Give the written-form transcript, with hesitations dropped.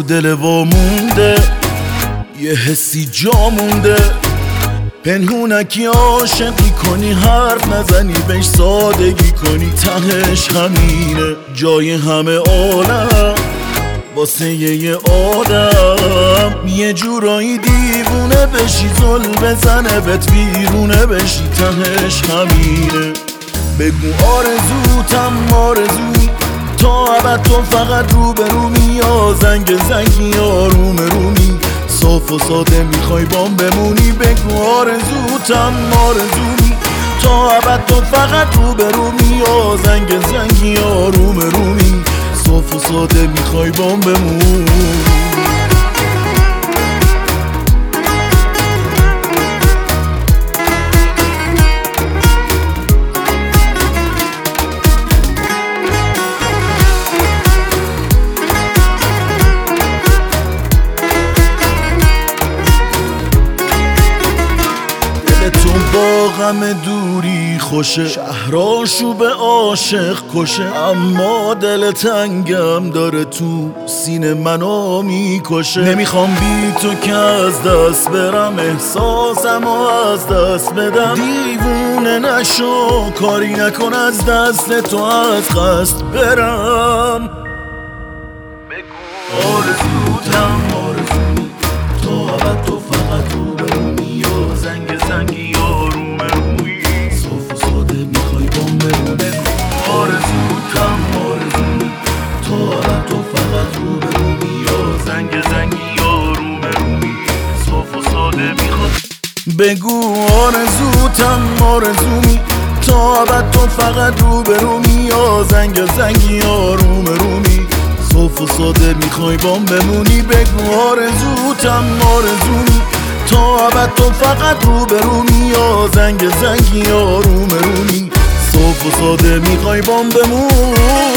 دل وامونده، یه حسی جا مونده، پنهونکی عاشقی کنی، حرف نزنی بهش سادگی کنی، تهش همینه جای همه عالم واسه یه آدم، یه جورایی دیوونه بشی، زل بزنه بهت بیرونه بشی، تهش همینه. بگو آرزوتم آرزومی، تا ابد تو فقط روبرومی، یا زنگی آروم رومی، صاف و ساده میخوای بام بمونی. بگو آرزوتم آرزومی، تا ابد تو فقط روبرومی، یا زنگی آروم رومی، صاف و ساده میخوای بام بمونی. تو با غم دوری خوشه، شهراشو به عاشق کشه، اما دل تنگم داره تو سینه منو میکشه. نمیخوام بی تو که از دست برم، احساسمو از دست بدم، دیوونه نشو کاری نکن از دست تو از قصد برم. بگو آرزوتم آرزومی، تا ابد تو فقط روبرومی، یا زنگی آروم روی، صاف و ساده میخوای بام بمونه. آرزوتم آرزومی، تا ابد تو فقط روبرومی، یا زنگی آروم روی، صاف و ساده میخوای. بگو آرزوتم آرزومی، تا ابد تو فقط روبرومی، یا زنگی آروم رومی، صاف و ساده میخوای بام بمونی. بگو آرزوتم آرزومی، تا ابد تو فقط روبرومی، یا زنگی آروم رومی، صاف و ساده میخوای بام بمونی.